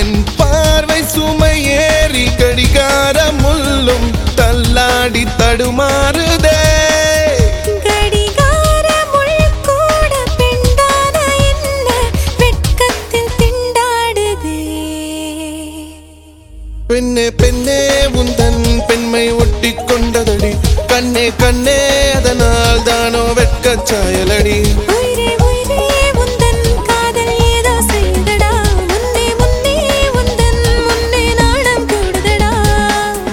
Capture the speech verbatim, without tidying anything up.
உன் பார்வை சுமை ஏறி கடிகார முள்ளும் தள்ளாடி தடுமாறுதே பெண்ணே பெண்ணே உந்தன் பெண்மை ஒட்டி கொண்டதடி கண்ணே கண்ணே அதனால் தானோ வெட்கச் சாயலடி